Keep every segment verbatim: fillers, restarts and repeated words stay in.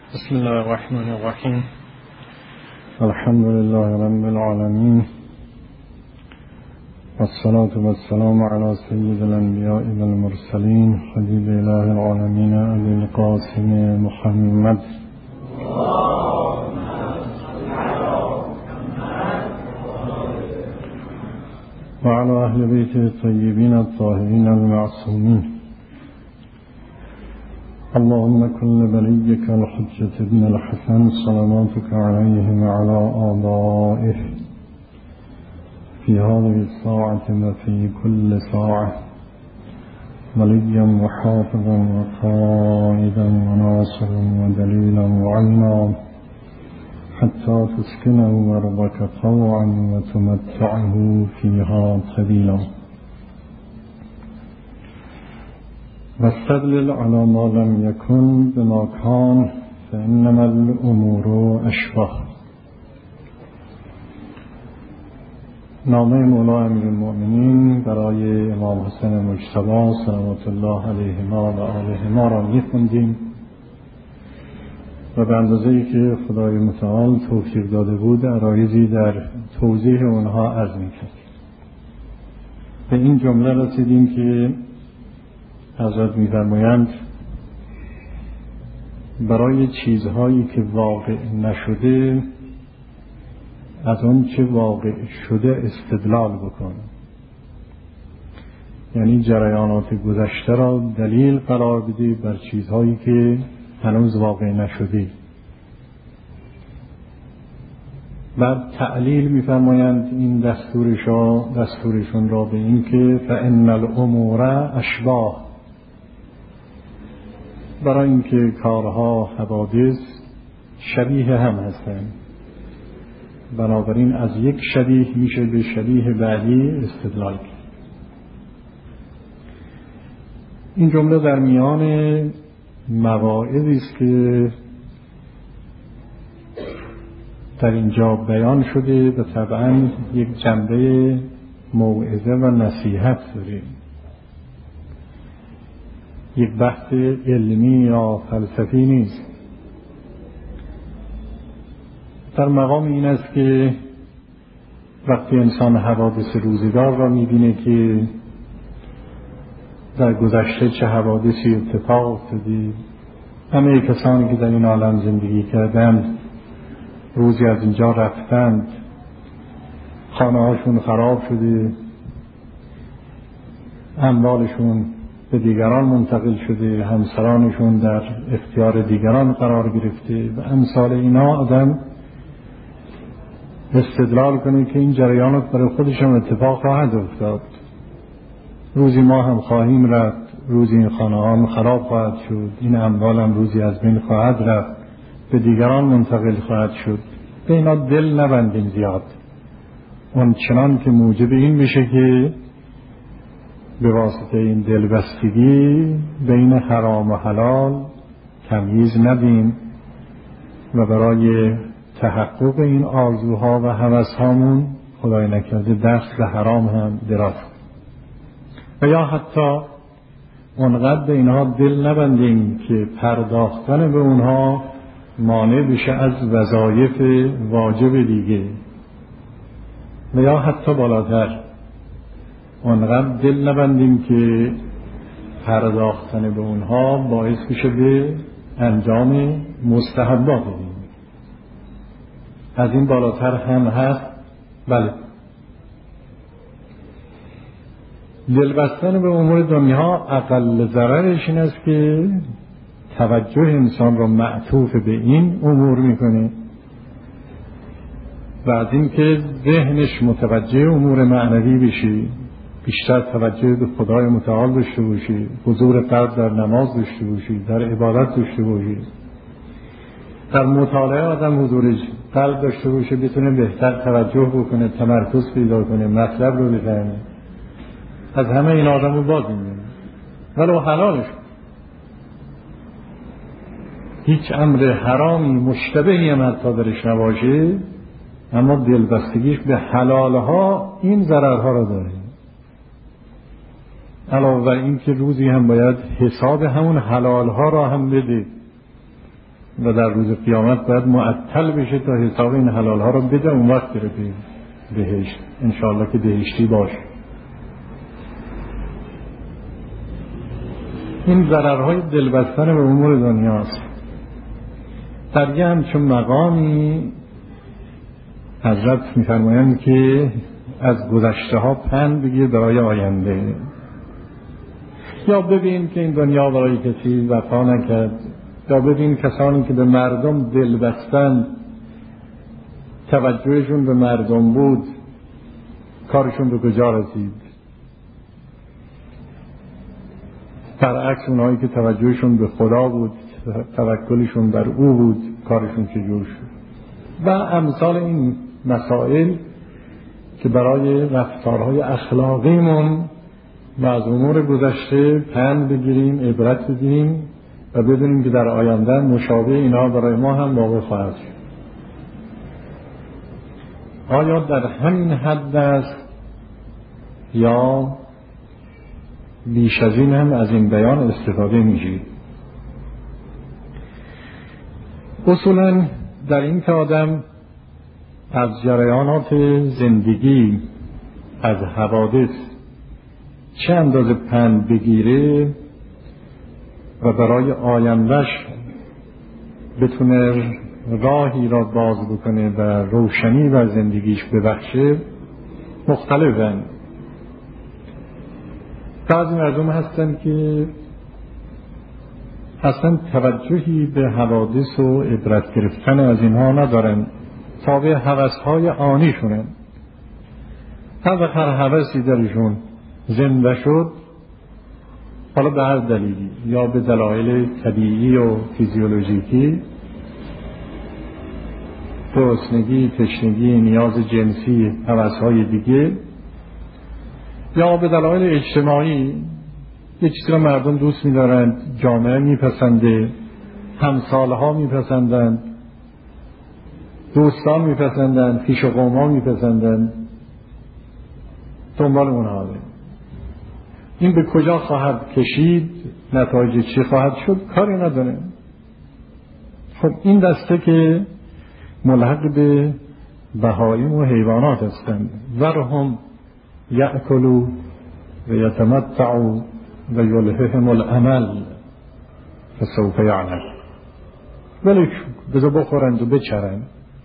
بسم الله الرحمن الرحیم. الحمد لله رب العالمین والصلاة والسلام على سید الانبیاء والمرسلین حبیب اله العالمین ابی القاسم محمد و علی اهل بیت الطیبین الطاهرین المعصومین. اللهم كن لوليك الحجة ابن الحسن صلواتك عليه وعلى آبائه في هذه الساعة وفي كل ساعة وليا وحافظا وقائدا وناصرا ودليلا وعينا حتى تسكنه أرضك طوعا وتمتعه فيها طويلا. واستدلل على ما لم يكن بما كان فإنما الأمور أشبه. نامه مولا امیرالمؤمنین برای امام حسین مجتبی صلوات الله علیهما و آلهما را می‌خواندیم و به اندازه‌ای که خدای متعال توفیق داده بود عرایضی در توضیح اونها عرض می‌کردیم. به این جمله رسیدیم که حضرت می‌فرمایند برای چیزهایی که واقع نشده از اون چه واقع شده استدلال بکن، یعنی جریانات گذشته را دلیل قرار بده بر چیزهایی که هنوز واقع نشده. بعد تعلیل می‌فرمایند این دستورشا دستورشون را به این که فإن الأمور أشباه، برای اینکه کارها حوادث شبیه هم هستند، بنابراین از یک شبیه میشه به شبیه بعدی استدلال کرد. این جمله در میان مواعظی است که در اینجا بیان شده و طبعا یک جنبه موعظه و نصیحت داره، یک بحث علمی یا فلسفی نیست. در مقام این است که وقتی انسان حوادث روزگار را می‌بینه که در گذشته چه حوادثی اتفاق افتاده، همه کسانی که در این عالم زندگی کردند روزی از اینجا رفتند، خانه هاشون خراب شده، اموالشون به دیگران منتقل شده، همسرانشون در اختیار دیگران قرار گرفته و امثال اینا، آدم استدلال کنه که این جریانات برای خودش هم اتفاق خواهد افتاد. روزی ما هم خواهیم رفت، روزی این خانه هم خراب خواهد شد، این اموال هم روزی از بین خواهد رفت، به دیگران منتقل خواهد شد. به اینا دل نبندیم زیاد، اون چنان که موجب این بشه که به واسطه این دلبستگی بین حرام و حلال تمییز ندیم و برای تحقق این آرزوها و هوس‌هامون خدای نکرده دست به حرام هم دراز و یا حتی اونقدر به اینها دل نبندیم که پرداختن به اونها مانع بشه از وظایف واجب دیگه و یا حتی بالاتر اونقدر دل نبندیم که پرداختن به اونها باعث بشه به انجام مستحبات دیم. از این بالاتر هم هست. بله، دل بستن به امور دنیا اقل ضررش این است که توجه انسان را معطوف به این امور میکنه و از این که ذهنش متوجه امور معنوی بشه، بیشتر توجه به خدای متعال داشته باشی، حضور قلب در نماز داشته باشی، در عبادت داشته باشی، در مطالعه آدم حضور قلب داشته باشه، بتونه بهتر توجه بکنه، تمرکز پیدا کنه، مطلب رو بفهمه. از همه این آدم رو باز می‌بینه ولو حلالش، هیچ امر حرامی مشتبهی هم حتی درش نباشه، اما دلبستگیش به حلالها این ضررها رو داره. علاوه بر این که روزی هم باید حساب همون حلالها را هم بده و در روز قیامت باید معطل بشه تا حساب این حلال ها رو بده، اون وقت بره بهشت، انشاءالله که بهشتی باشه. این ضررهای دلبستن به امور دنیاست. در یه همچون مقامی حضرت می‌فرمایند که از گذشته ها پند بگیر برای آینده. یا ببین که این دنیا برای کسی وفا نکرد، یا ببین کسانی که به مردم دل بستن، توجهشون به مردم بود، کارشون به کجا رسید. برعکس اونهایی که توجهشون به خدا بود، توکلشون بر او بود، کارشون چجور شد. و امثال این مسائل که برای رفتارهای اخلاقیمون و از امور گذشته پند بگیریم، عبرت بگیریم و ببینیم که در آینده مشابه اینا برای ما هم واقع خواهد شد. آیا در همین حد است یا بیش از این هم از این بیان استفاده میشه؟ اصولا در این که آدم از جریانات زندگی، از حوادث چه اندازه پند بگیره و برای آیندهش بتونه راهی را باز بکنه و روشنی بر زندگیش ببخشه مختلفن. بعضی مردم هستن که اصلا توجهی به حوادث و عبرت گرفتن از اینها ندارن، تابع هوس‌های آنیشونن. هر وقت هر هوسی درشون زنده شد، حالا به هر دلیلی، یا به دلایل طبیعی و فیزیولوژیکی، گرسنگی، تشنگی، نیاز جنسی، هوس‌های دیگه، یا به دلایل اجتماعی، یک چیزی رو مردم دوست می‌دارند، جامعه میپسنده، همسالها میپسندند، دوستان میپسندند، خویش و قوم‌ها میپسندند، دنبال اونها هست. این به کجا خواهد کشید، نتایج چی خواهد شد، کاری نداره. خب این دسته که ملحق به بهایم و حیوانات هستند، ورهم یأکلوا و یتمتعوا و یلههم الامل فسوف یعلم. ولی بذار بخورند و بچرند.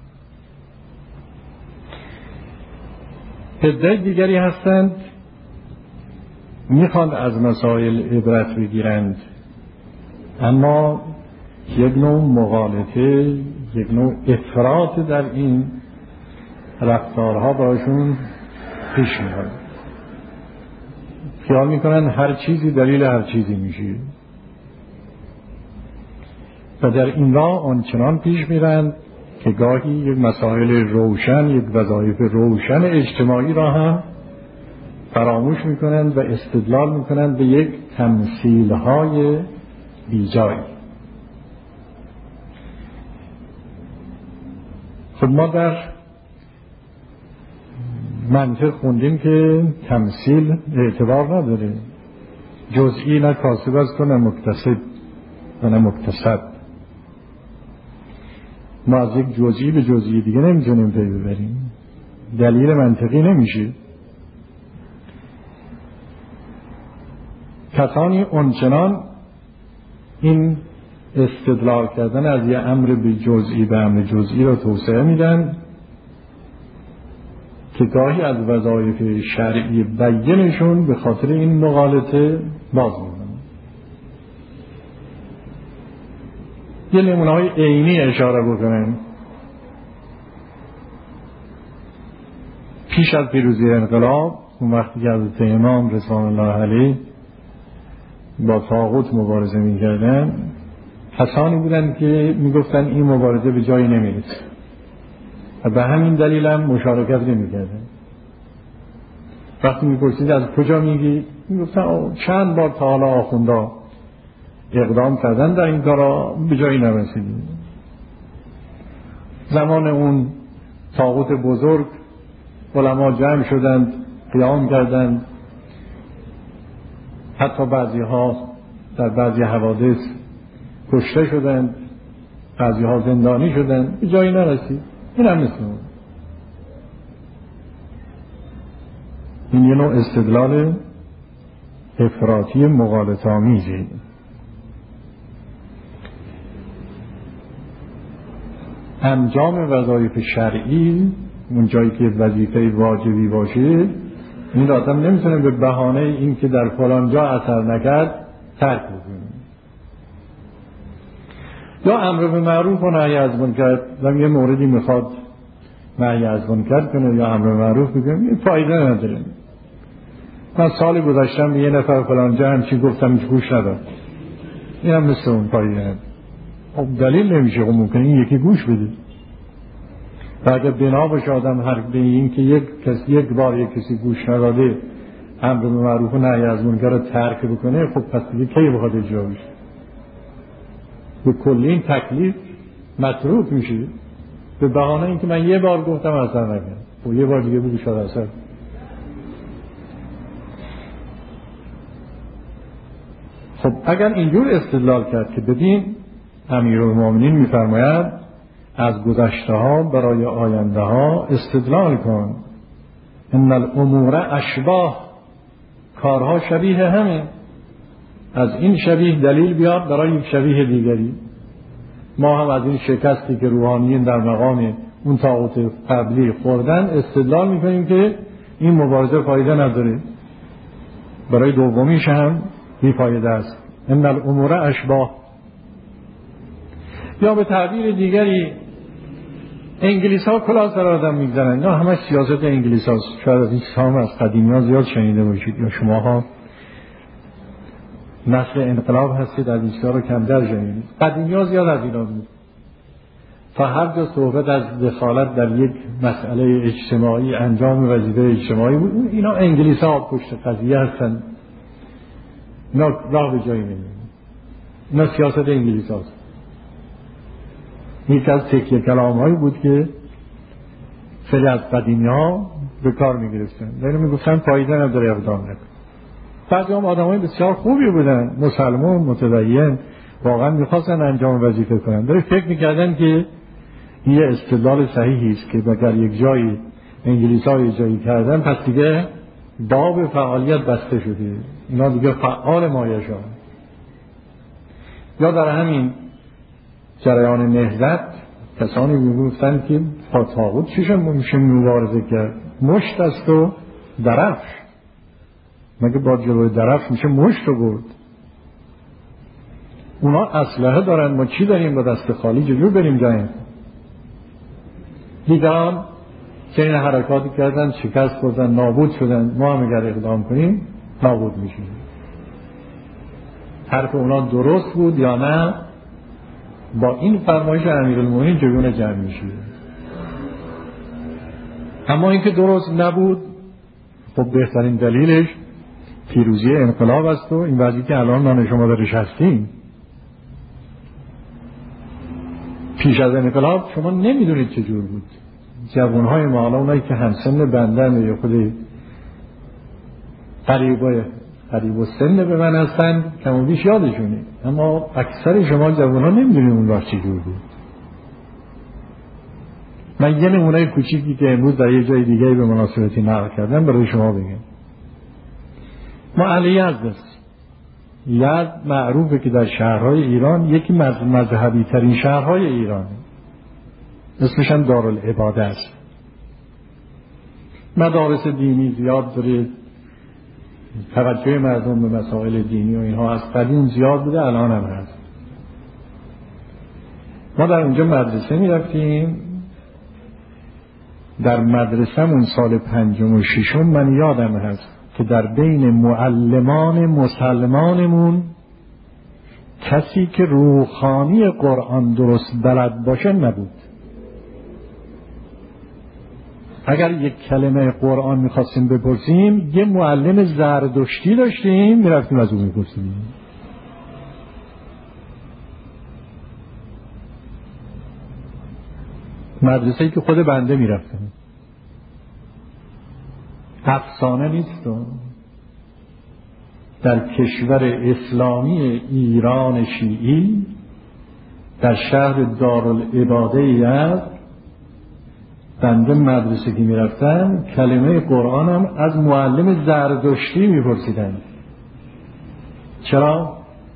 عده دیگری هستند میخوان از مسائل عبرت بگیرند، اما یک نوع مغالطه، یک نوع افراط در این رفتارها براشون پیش میاد. خیال میکنن هر چیزی دلیل هر چیزی میشه و در این راه آنچنان پیش میرند که گاهی یک مسائل روشن، یک وظایف روشن اجتماعی را هم فراموش میکنند و استدلال میکنند به یک تمثیل‌های بیجایی. خب ما در منطق خوندیم که تمثیل اعتبار نداره، جزئی نه کاسب است و نه مکتسب و نه مکتسب. ما از یک جزئی به جزئی دیگه نمیتونیم پی ببریم، دلیل منطقی نمیشه. کسانی اونچنان این استدلال کردن از یه امر به جزئی به امر جزئی را توسعه میدن که گاهی از وظایف شرعی بینشون به خاطر این مغالطه باز می‌مونن. یه نمونه‌های عینی اشاره بکنم. پیش از پیروزی انقلاب، اون وقتی که حضرت امام رضوان الله علیه با طاغوت مبارزه می‌کردن، کسانی بودن که میگفتن این مبارزه به جایی نمیرسه و به همین دلیل هم مشارکت نمی‌کردن. وقتی میپرسید از کجا میگی، میگفتن چند بار تا حالا آخوندا اقدام کردن در این کارا، به جایی نرسیدیم. زمان اون طاغوت بزرگ علما جمع شدند، قیام کردند، حتی بعضی ها در بعضی حوادث کشته شدند، بعضی ها زندانی شدن، به جایی نرسید. این هم مثل اون. این یه نوع استدلال افراطی مغالطه‌آمیزی. انجام وظایف شرعی، اون جایی که وظیفه واجبی باشه، این آدم نمیتونه به بهانه این که در فلان جا اثر نکرد ترک بکنه. یا امر به معروف و نهی از منکر، و یه موردی میخواد نهی از منکر کنه یا امر به معروف بکنه، این فایده نداره. من سال گذاشتم یه نفر فلان جا همچی گفتم هیچ گوش نداد، این هم مثل اون فایده نداره. خب دلیل نمیشه، خب ممکنه این یکی گوش بده. و اگر بنا باشه آدم هر به این که یک کسی یک بار یک کسی گوش نداده امر به معروف و نهی از منکر رو ترک بکنه، خب پس دیگه کی بخواد اجرا بشه؟ به کلی این تکلیف متروک میشه به بهانه اینکه من یه بار گفتم اثر نکرد، و یه بار دیگه بگو شد اثر. خب اگر اینجور استدلال کرد که ببین امیرالمومنین میفرماید از گذشته ها برای آینده ها استدلال کن، ان الامور اشباه، کارها شبیه همه، از این شبیه دلیل بیاد برای یک شبیه دیگری. ما هم از این شکستی که روحانیین در مقام اون طاغوت قبلی خوردن استدلال میکنیم که این مبارزه فایده نداره، برای دومیش هم بی فایده است. ان الامور اشباه. یا به تعبیر دیگری انگلیس ها کلاه سر آدم میگذارن، نه همه سیاست انگلیس ها. شاید از این سام از قدیمی ها زیاد شنیده باشید، یا شما ها نسل انقلاب هستید از این رو کم در شنیدید. قدیمی ها زیاد از اینا بود. تا هر جا صحبت از دخالت در یک مسئله اجتماعی، انجام وظیفه اجتماعی بود، اینا انگلیس ها پشت قضیه هستن، اینا راه به جایی نمیدن. اینا سیاست انگلیس هاست. یک از تکیه کلام هایی بود که خیلی از قدیمی ها به کار می گرفتن، یعنی می گفتن فایده نداره اقدام نکن. بعضی هم آدم های بسیار خوبی بودن، مسلمان، متدین، واقعا می خواستن انجام وظیفه کنن، داره فکر می کردن که این یه استدلال صحیحی است که اگر یک جایی انگلیس ها یک جایی کردن پس دیگه باب فعالیت بسته شده، اینا دیگه فعال مایشان. یا در همین جریان نهضت کسانی میگفتن که با طاغوت چیشون میشه مبارزه کرد؟ مشت است و درفش، مگه با جلوی درفش میشه مشت رو برد؟ اونا اسلحه دارن، ما چی داریم با دست خالی جلو بریم جاییم؟ دیگران که این حرکاتی کردن شکست خوردن، نابود شدن، ما هم اگر اقدام کنیم نابود میشیم. حرف اونا درست بود یا نه؟ با این فرمایش امیرالمومنین چگونه جمع میشه؟ اما اینکه درست نبود، خب بهترین دلیلش پیروزی انقلاب است و این وضعی که الان من شما درش هستیم. پیش از انقلاب شما نمیدونید چجور بود. جوانهای ما، حالا اونایی که همسن بندن یا خود قریبای قریب و سن به من هستن کم و بیش یادشونه، اما اکثر شما جوان ها نمیدونید اون وقت چجور بود. من یه نمونه کوچیکی که امروز در یه جای دیگه به مناسبتی نقل کردم برای شما بگم. ما اهل یزد است. یزد معروفه که در شهرهای ایران یکی مذهبی ترین شهرهای ایرانه، اسمش هم دارالعباده است. مدارس دینی زیاد داره، توجه مردم به مسائل دینی و اینها از قدیم زیاد بوده، الان هم هست. ما در اونجا مدرسه می رفتیم، در مدرسه‌مون سال پنجم و ششم من یادم هست که در بین معلمان مسلمانمون کسی که روحانی قرآن درست بلد باشه نبود. اگر یک کلمه قرآن میخواستیم بپرسیم یه معلم زردشتی داشتیم، میرفتیم از اون میپرسیم. مدرسه‌ای که خود بنده میرفتم، افسانه نیست. در کشور اسلامی ایران شیعی در شهر دارالعباده است، بنده مدرسه که میرفتم کلمه قرآن هم از معلم زردشتی میپرسیدن. چرا؟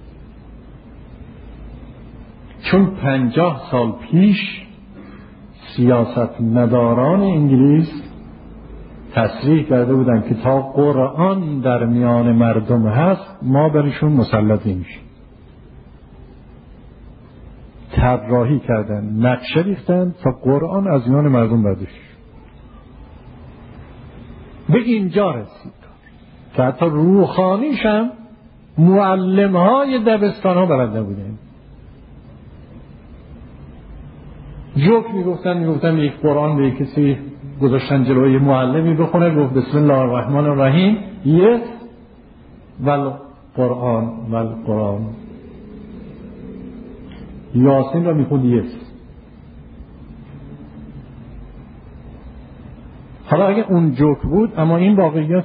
چون پنجاه سال پیش سیاست مداران انگلیس تصریح کرده بودن که تا قرآن در میان مردم هست ما برشون مسلط نمیشیم. طراحی کردن، نقشه ریختن تا قرآن از میان مردم برداشت. به اینجا رسید که حتی روحانیش هم معلم های دبستان ها بلد نبودن. جوک میگفتن میگفتن یک قرآن به کسی گذاشتن جلوی معلمی بخونه، گفت بسم الله الرحمن الرحیم، یس ول قرآن ول قرآن، یاسین را میخوند یس. حالا اگه اون جوک بود، اما این واقعیت.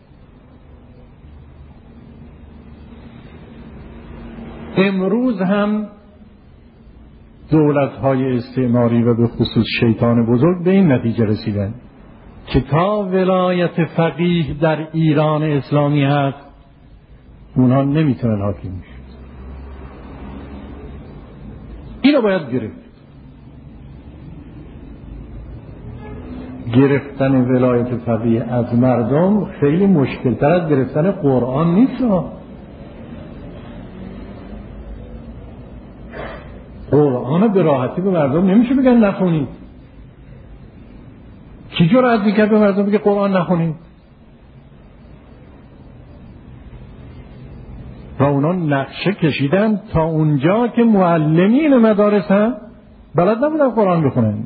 امروز هم دولت‌های استعماری و به خصوص شیطان بزرگ به این نتیجه رسیدن که تا ولایت فقیه در ایران اسلامی هست اونها نمیتونن حاکم بشن. اینو باید گرفت. گرفتن ولایت فقیه از مردم خیلی مشکل‌تر از گرفتن قرآن نیست. قرآن به راحتی به مردم نمیشه بگن نخونید. کی جرأت میکرد به مردم بگه قرآن نخونید؟ و اونا نقشه کشیدن تا اونجا که معلمین مدارس هم بلد نبودن قرآن بخونن.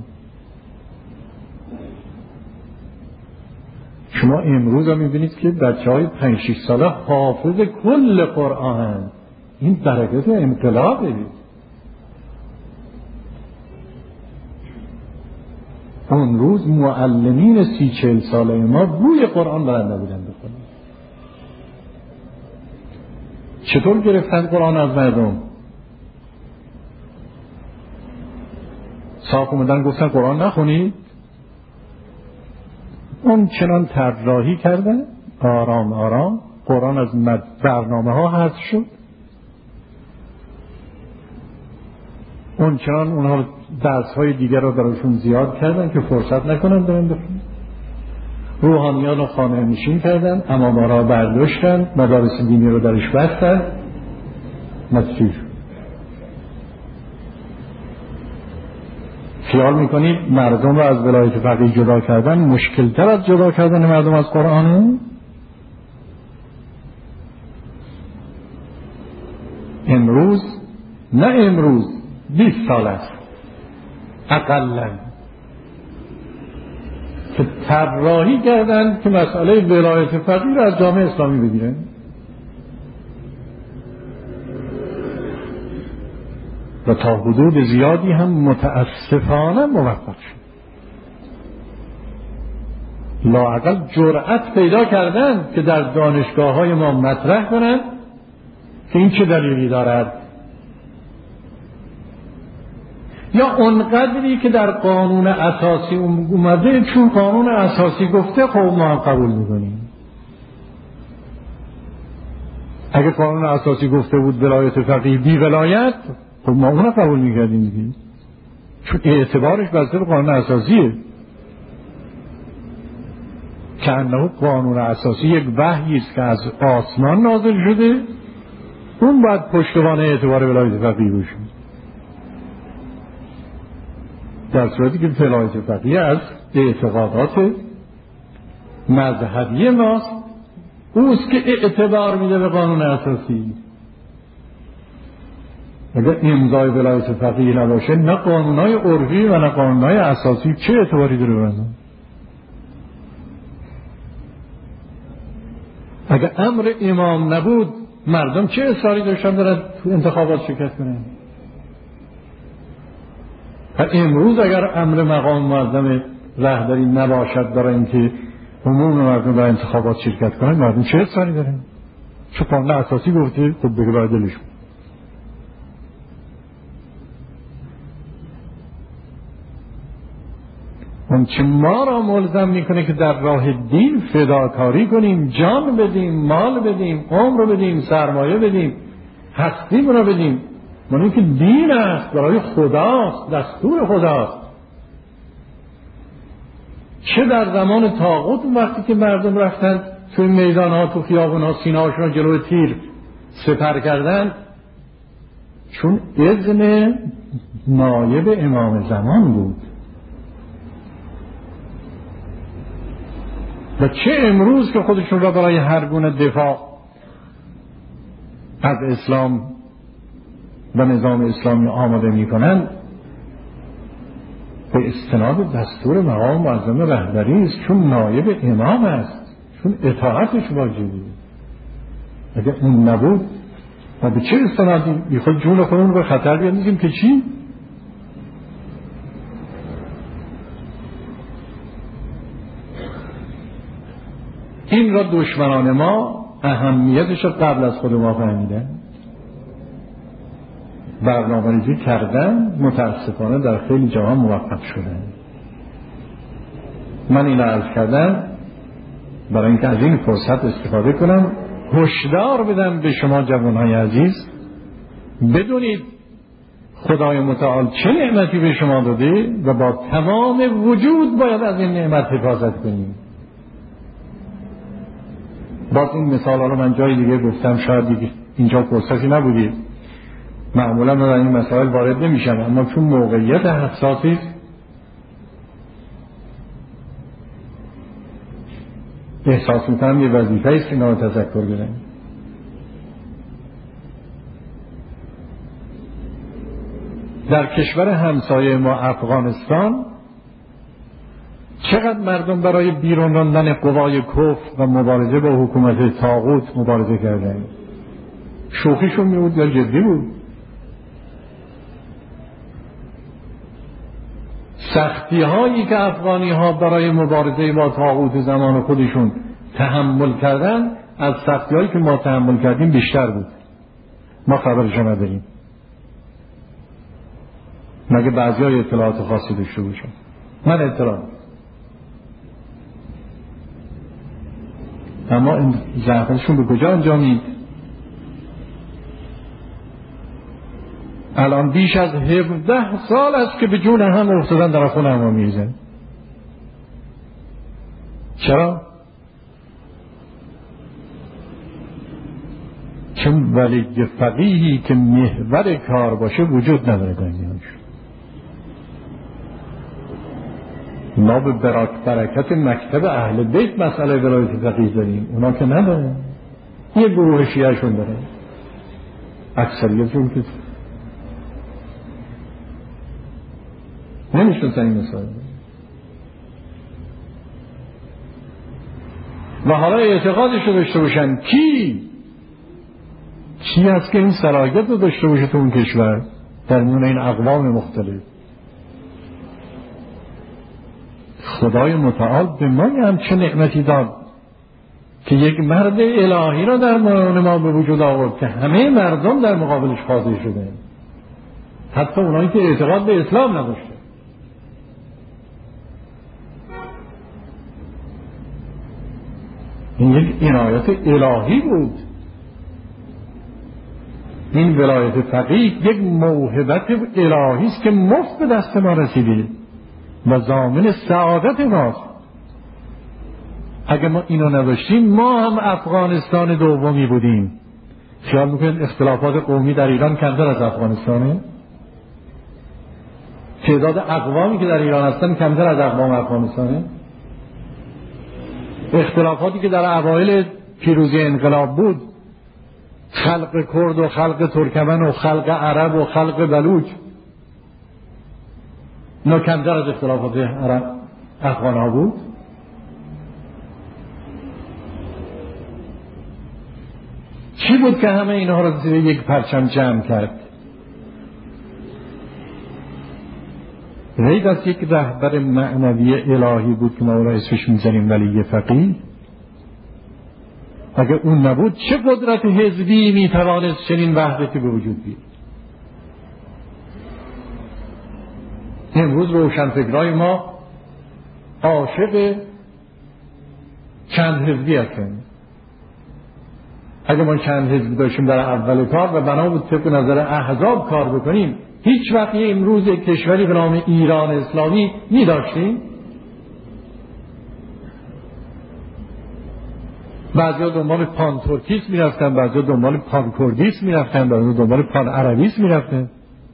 شما امروز هم میبینید که بچه های پنج شش ساله حافظ کل قرآن. این برکت انقلابه. اون روز معلمین سی چهل ساله ما بوی قرآن بلند نبودن بخونن. چطور گرفتن قرآن از مردم؟ صاحب اومدن گفتن قرآن نخونید. اون چنان طراحی کردن آرام آرام قرآن از برنامه ها حذف شد. اون چنان اونها درس های دیگر رو براشون زیاد کردن که فرصت نکنن برن بخونن. روحانیان رو خانه نشین کردن، اماما را برداشتن، مدارس دینی رو درش بستن. نتیجه شد. خیال میکنید مردم رو از ولایت فقیه جدا کردن مشکل تر از جدا کردن مردم از قرآنه؟ امروز نه امروز بیست سال است اقلا که طراحی کردن که مسئله ولایت فقیه رو از جامعه اسلامی بگیرن. و تا حدود زیادی هم متاسفانه موفق شد. لااقل جرأت پیدا کردن که در دانشگاه های ما مطرح کنن که این چه دلیلی دارد، یا اونقدری که در قانون اساسی اومده چون قانون اساسی گفته خب ما قبول میکنیم. اگه قانون اساسی گفته بود ولایت فقیه بی ولایت، خب ما اونو قبول میکردیم دیگه، چون اعتبارش بسته به قانون اساسیه. که انه قانون اساسی یک وحیی است که از آسمان نازل شده، اون باید پشتوانه اعتبار ولایت فقیه باشه. در صورتی که ولایت فقیه از اعتقادات مذهبی ماست، اوست که اعتبار میده به قانون اساسی. اگر امضای ولایت فقیه نباشه، نه قانونهای عرفی و نه قانونهای اساسی چه اعتباری داره برندن؟ اگر امر امام نبود، مردم چه اصراری داشتن دارن تو انتخابات شرکت کنن؟ و امروز اگر امر مقام معظم رهبری نباشد دارن که عموم مردم در انتخابات شرکت کنن، مردم چه اصراری دارن؟ چون قانون اساسی گفته خب بگه باید دلشون. اون چه ما را ملزم میکنه که در راه دین فداکاری کنیم، جان بدیم، مال بدیم، عمر بدیم، سرمایه بدیم، هستیم را بدیم. من این که دین است، برای خداست، دستور خداست. چه در زمان طاغوت وقتی که مردم رفتن توی میدان ها، تو خیابون ها، سینه هاشون رو جلوی تیر سپر کردن، چون اذن نایب امام زمان بود. و چه امروز که خودشون را برای هر گونه دفاع از اسلام و نظام اسلامی آماده می کنند، به استناد دستور مقام معظم رهبری است، چون نایب امام است، چون اطاعتش واجبی. اگر اون نبود ما به چه استنادی بیخود جون خودمون به خطر بیاندازیم که چی؟ این را دشمنان ما اهمیتش را قبل از خود ما فهمیدن، برنامه‌ریزی کردن، متاسفانه در خیلی جاها موفق شدن. من این را عرض کردم برای اینکه از این فرصت استفاده کنم، هشدار بدم به شما جوانهای عزیز، بدونید خدای متعال چه نعمتی به شما داده و با تمام وجود باید از این نعمت حفاظت کنید. باز این مثال ها رو من جای دیگه گفتم، شاید دیگه اینجا فرصتی نبودید، معمولا من این مسائل وارد نمیشم، اما چون موقعیت حساسی احساس میکنم یه وظیفه است که اینا رو تذکر بدم. در کشور همسایه ما افغانستان چقدر مردم برای بیرون راندن قوای کفر و مبارزه با حکومت طاغوت مبارزه کردن؟ شوخیشون میبود یا جدی بود؟ سختی هایی که افغانی ها برای مبارزه با طاغوت زمان خودشون تحمل کردن از سختی هایی که ما تحمل کردیم بیشتر بود. ما خبرشو نداریم، مگه بعضی های اطلاعات خاصی داشته باشن؟ من اطلاع، اما این زحمتشون به کجا انجامید؟ الان بیش از هفده سال است که به جون هم افتادن، در خون هم میریزن. چرا؟ چون ولی فقیهی که محور کار باشه وجود نداره دنیاش. ما به برکت مکتب اهل بیت مسئله ولایت فقیه داریم، اونا که ندارن. یه گروه شیعه شون داره، اکثریتشون که نمیشناسن این مسائل. و حالا اعتقادش رو داشته باشن کی کی هست که این صلاحیت رو داشته باشه تو اون کشور در میون این اقوام مختلف؟ خدای متعال به ما هم چه نعمتی داد که یک مرد الهی را در میان ما به وجود آورد که همه مردم در مقابلش خاضع شده، حتی اونایی که اعتقاد به اسلام نداشته. این یک عنایت الهی بود. این ولایت فقیه یک موهبت الهی است که مفت به دست ما رسیده و ضامن سعادت ماست. اگه ما اینو نداشتیم ما هم افغانستان دومی بودیم. خیال میکنید اختلافات قومی در ایران کمتر از افغانستانه؟ تعداد اقوامی که در ایران هستن کمتر از اقوام افغانستانه؟ اختلافاتی که در اوایل پیروزی انقلاب بود، خلق کرد و خلق ترکمن و خلق عرب و خلق بلوچ، اینا کمتر از اختلافات عرب افغان ها بود؟ چی بود که همه اینها رو زیر یک پرچم جمع کرد؟ غیر از یک رهبر معنوی الهی بود که ما را اسمش میزنیم ولی فقیه. اگر اون نبود چه قدرت حزبی میتوانست چنین وحدتی به وجود بیاد؟ امروز روشنفکرای ما عاشق چند حزبی هستیم. اگه ما چند حزب داشتیم در اول کار و بنا به طبق نظر احزاب کار بکنیم، هیچ وقت امروز کشوری به نام ایران اسلامی می داشتیم؟ بعضی ها دنبال پان ترکیست می رفتن، بعضی ها دنبال پان کردیست می رفتن، بعضی ها دنبال پان عربیست می رفتن.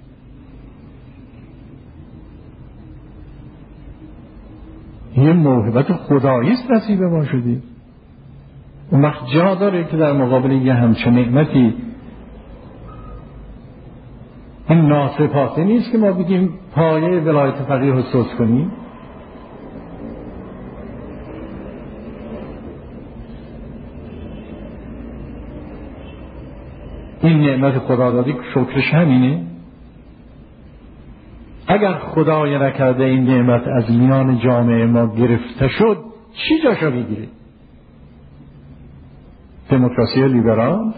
یه موهبت خداییست نصیب ما شدی. اون وقت جا داره که در مقابل یه همچه نعمتی این ناسپاسی نیست که ما بگیم پایه ولایت فقیه رو سوس کنیم. این نعمت خدا دادی شکرش همینه. اگر خدای نکرده این نعمت از میان جامعه ما گرفته شد، چی جاشو بگیره؟ دموکراسی لیبرال؟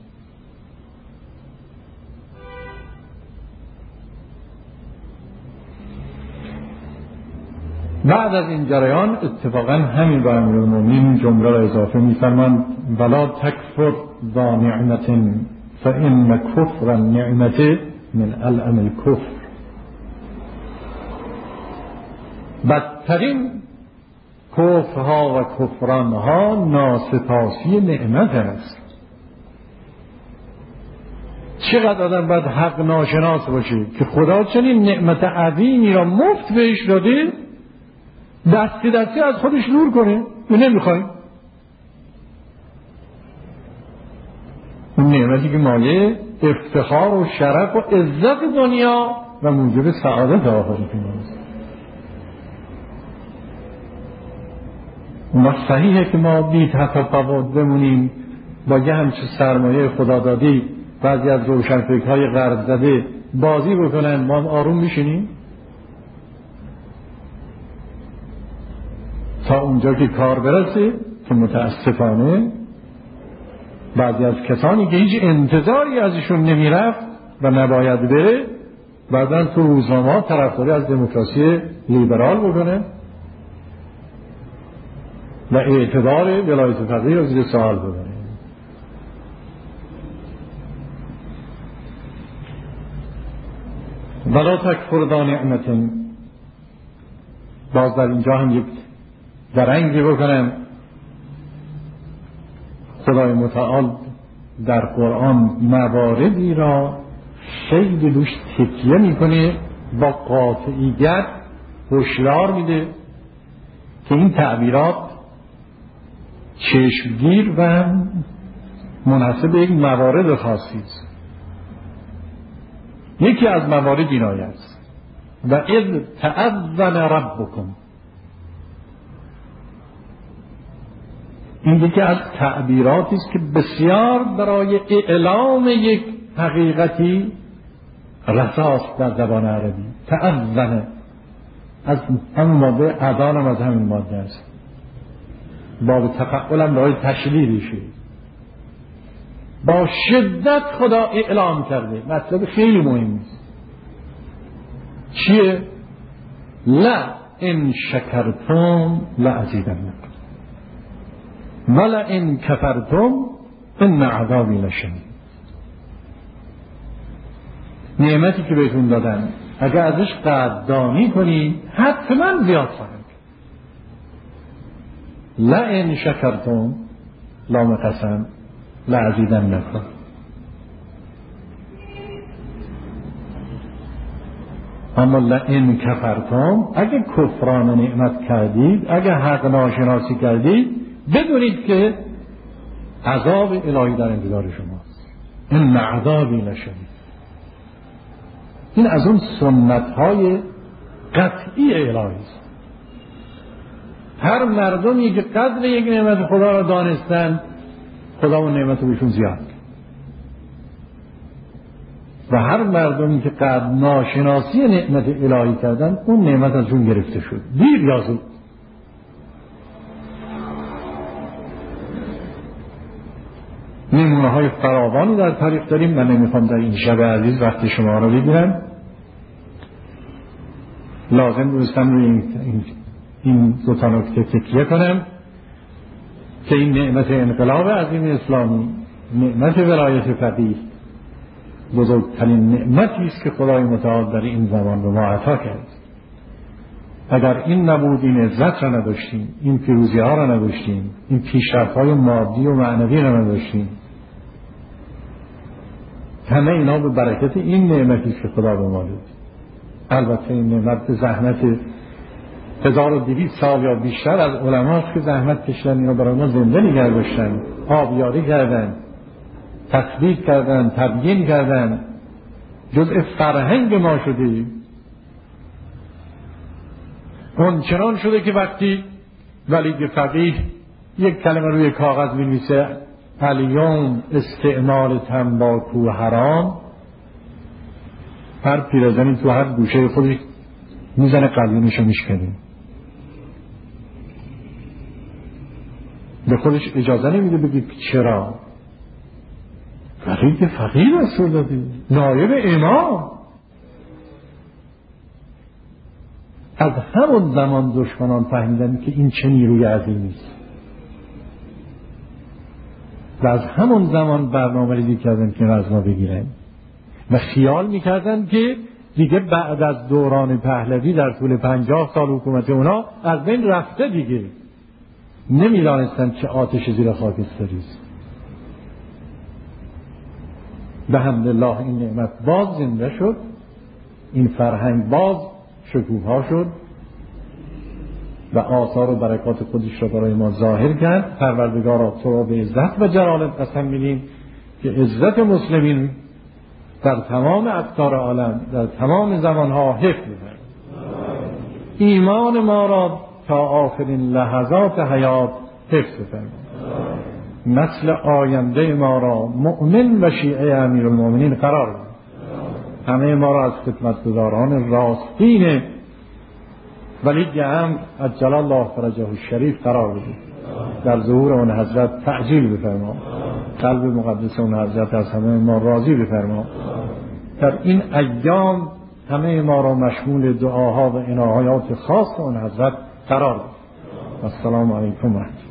بعد از این جریان اتفاقا همین با امیرالمومنین جمله را اضافه می‌فرماند ولا تکفر ذا نعمت فإن کفر النعمت من الأم الکفر. بدترین کفرها و کفرانها ناسپاسی نعمت است. چقدر آدم باید حق ناشناس باشه که خدا چنین نعمت عظیمی را مفت بهش داده، دستی دستی از خودش دور کنه و نمیخوایم. اون نعمتی که مایه افتخار و شرف و عزت دنیا و موجب سعادت آخرت است. اون وقت صحیحه که ما بی تفاوت بمونیم با یه همچه سرمایه خدا دادی بعضی از روشنفکرهای غرب زده بازی بکنن، ما آروم میشینیم تا اونجا که کار برسه که متاسفانه بعضی از کسانی که هیچ انتظاری ازشون نمیرفت و نباید بره بعدن تو روزنامه‌ها طرفداری از دموکراسی لیبرال بکنه و اعتبار ولایت فقیه رو زیر سوال ببره. ولا تکفر ذا نعمت. باز در اینجا هم یک درنگی بکنم. خدای متعال در قرآن مواردی را خیلی روش تکیه میکنه، با قاطعیت هشدار میده که این تعبیرات چشمگیر و منحصر به یک موارد خاصی است. یکی از موارد این آیه است و اذ تأذن ربکم. این یکی از تعبیراتی است که بسیار برای اعلام یک حقیقتی رساست در زبان عربی. تأذن از همون ماده اذان هم از همین ماده است. باب تفعول هم برای تشدیدشه. با شدت خدا اعلام کرده مطلب خیلی مهم است. چیه؟ لا ان شکرتم لازیدنکم ولا ان کفرتم ان عذابی لشدید. نعمتی که بهتون دادن اگر ازش قدردانی کنی حتما زیاد خواهد. لئن شکرتم لام قسم لازیدنکم. اما لئن کفرتم اگه کفران نعمت کردید، اگه حق ناشناسی کردید، بدونید که عذاب الهی در انتظار شماست. این عذابی لشدید. این از اون سنت های قطعی الهی است. هر مردمی که قدر یک نعمت خدا را دانستند خدا اون نعمت رو بهشون زیاد، و هر مردمی که قدر ناشناسی نعمت الهی کردن اون نعمت ازشون گرفته شد دیر یا زود. نمونه های فراوانی در تاریخ داریم. من نمیخوام در این شب عزیز وقت شما را بگیرم. لازم دوستم روی این این دو تا نکته تکیه کنم که این نعمت انقلاب عظیم اسلامی، نعمت ولایت فقیه، بزرگترین نعمتی است که خدای متعال در این زمان به ما عطا کرد. اگر این نبود، این عزت را نداشتیم، این پیروزی ها را نداشتیم، این پیشرفت های مادی و معنوی را نداشتیم. همه اینا به برکت این نعمتی است که خدا به ما داد. البته این نعمت به زحمت هزار و دویست سال یا بیشتر از علماست که زحمت کشیدن، اینا برای ما زنده نگه داشتن، آبیاری کردن، تثبیت کردن، تبیین کردن، جزء فرهنگ ما شده. اون چنان شده که وقتی ولی فقیه یک کلمه روی کاغذ می‌نویسه الیوم استعمال تنباکو حرام، هر پیرزنی تو هر گوشه خودش میزنه قلیونشو میشکنه، به خودش اجازه نمیده بگید چرا. ولی که فقیه رسول دادی، نایب امام. از همون زمان دشمنان فهمیدن که این چه نیروی عظیمی است و از همون زمان برنامه ریزی کردن که از ما بگیرن و خیال میکردن که دیگه بعد از دوران پهلوی در طول پنجاه سال حکومت اونا از بین رفته، دیگه نمیدانستن که آتش زیر خاکستری است. به حمدالله این نعمت باز زنده شد، این فرهنگ باز شکوفا شد و آثار و برکات خودش را برای ما ظاهر کرد. پروردگارا تو را به عزت و جلالت قسم می‌دیم که عزت مسلمین در تمام اقطار عالم در تمام زمانها حفظ بفرمای. ایمان ما را تا آخرین لحظات حیات حفظ بفرمای. نسل آینده ما را مؤمن و شیعه امیرالمومنین قرار بده. همه ما را از خدمتگزاران راستین ولی امر عجل الله فرجه الشریف قرار بده. در ظهور اون حضرت تعجیل بفرما. قلب مقدس اون حضرت از همه ما راضی بفرما. در این ایام همه ما را مشمول دعاها و عنایات خاص اون حضرت قرار بده. السلام علیکم و رحمت الله.